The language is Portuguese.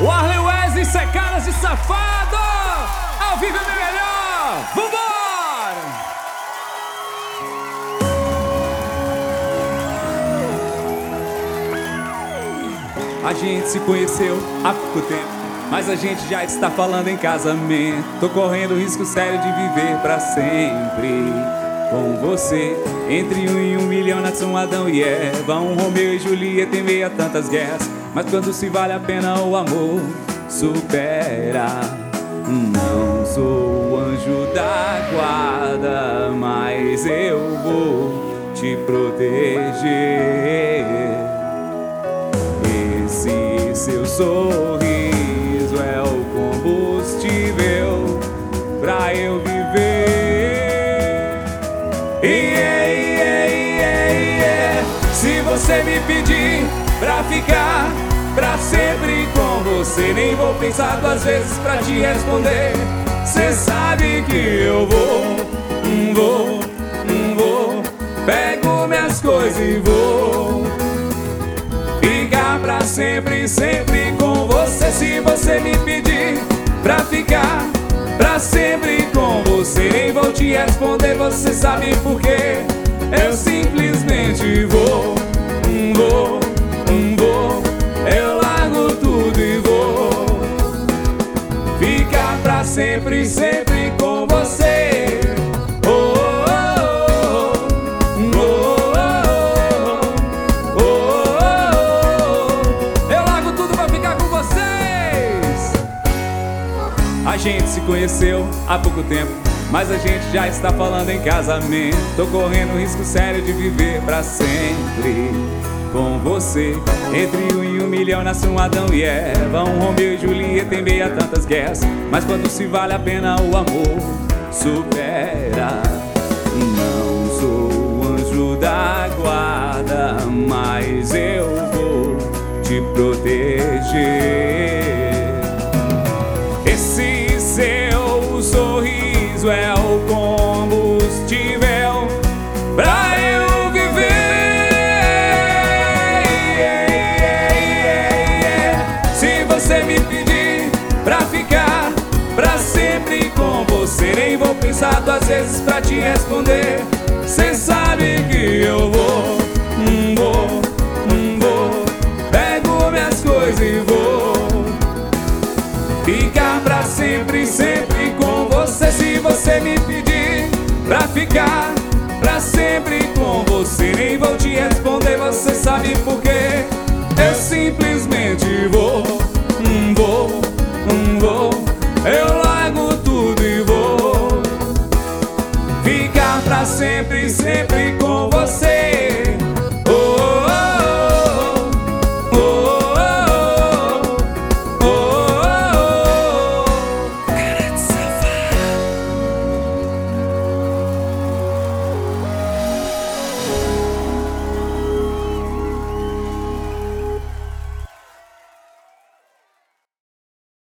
O Arley Wesley, isso é Caras de Safado! Ao vivo é bem melhor! Vambora! A gente se conheceu há pouco tempo, mas a gente já está falando em casamento. Tô correndo risco sério de viver pra sempre com você. Entre 1 e 1 milhão nasceu Adão e Eva, um Romeu e Julieta em meio a tantas guerras. Mas quando se vale a pena o amor supera. Não sou o anjo da guarda, mas eu vou te proteger. Esse seu sorriso é o combustível pra eu viver. Se você me pedir pra ficar pra sempre com você, nem vou pensar 2 vezes pra te responder. Cê sabe que eu vou. Pego minhas coisas e vou ficar pra sempre, sempre com você. Se você me pedir pra ficar pra sempre com você, nem vou te responder, você sabe por quê? Eu simplesmente vou. Eu largo tudo e vou ficar pra sempre, sempre com você. Eu largo tudo pra ficar com vocês. A gente se conheceu há pouco tempo, mas a gente já está falando em casamento. Tô correndo risco sério de viver pra sempre com você. Entre 1 e 1 milhão nasceu Adão e Eva, um Romeu e Julieta em meio a tantas guerras. Mas quando se vale a pena o amor supera. Não sou o anjo da guarda, mas eu vou te proteger. Esse seu sorriso é o combustível pra eu viver. Se você me pedir pra ficar pra sempre com você, nem vou pensar 2 vezes pra te responder. Cê sabe que eu vou. Pego minhas coisas e vou ficar pra sempre, sempre com você. Se você me pedir pra ficar pra sempre com você, nem vou te responder, você sabe por quê? Eu simplesmente vou. Eu largo tudo e vou ficar pra sempre, sempre com